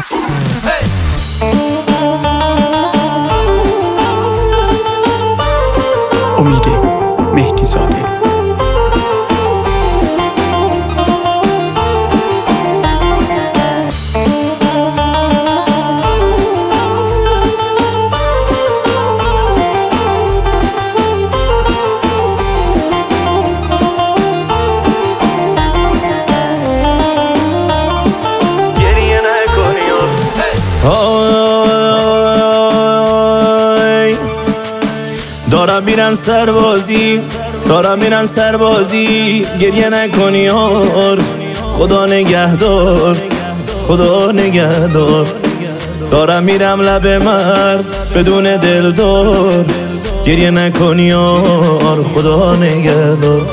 امید مهدی زاده. دارم میرم سربازی گریه نکنی یار، خدا نگهدار خدا نگهدار. دارم میرم لب مرز بدون دلدار، گریه نکنی یار، خدا نگهدار.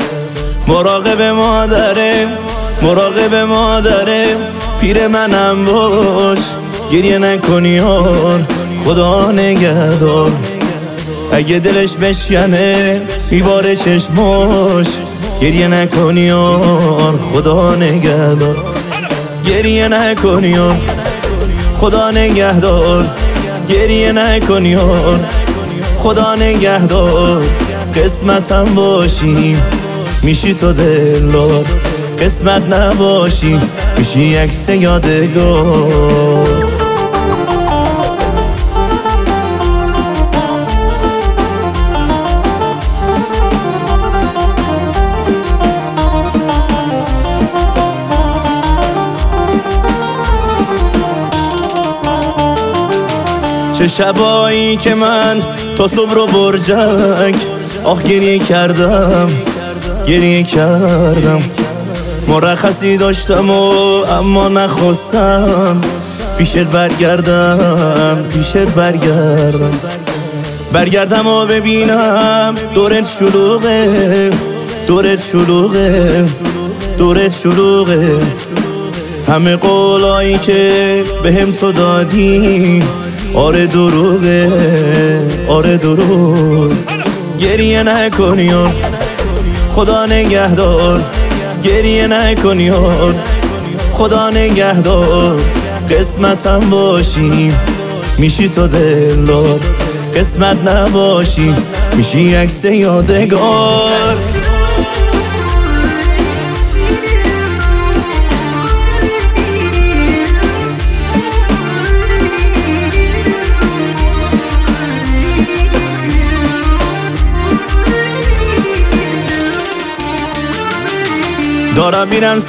مراقب مادرم پیر منم باش، گریه نکنی یار، خدا نگهدار. اگه دلش بشکنه میباره چشماش، گریه نکنی یار، خدا نگهدار. گریه نکنی یار، خدا نگهدار. گریه نکنی یار، خدا نگهدار. قسمتم باشی میشی تو دلدار، قسمت نباشی میشی عکس یادگار. چه شبایی که من تا صبح رو برجک آخ گریه کردم مرخصی داشتم و اما نخواستم پیشت برگردم و ببینم دورت شلوغه. همه قولایی که بهم تو دادی آره دروغه. گریه نکنی یار، خدا نگهدار. گریه نکنی یار، خدا نگهدار. قسمتم باشی میشی تو دلدار، قسمت نباشی میشی عکس یادگار. دارم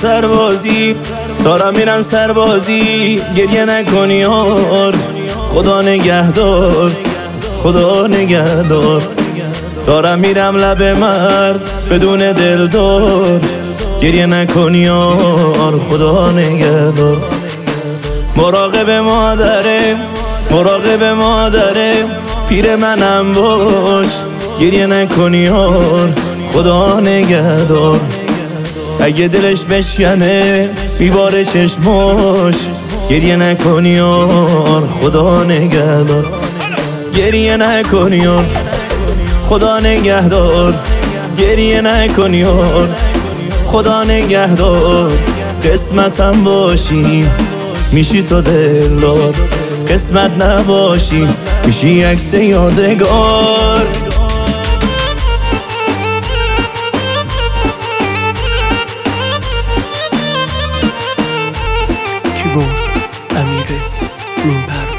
میرم سربازی گریه نکنی یار، خدا نگهدار. دارم میرم لب مرز بدون دلدار، گریه نکنی یار، خدا نگهدار. مراقب مادرم پیر منم باش، گریه نکنی یار، خدا نگهدار. اگه دلش بشکنه میباره چشماش، گریه نکنی یار، خدا نگهدار. گریه نکنی یار، خدا نگهدار. گریه نکنی یار، خدا نگهدار. قسمتم باشی میشی تو دلدار، قسمت نباشی میشی عکس یادگار. کیبورد امیر منبر.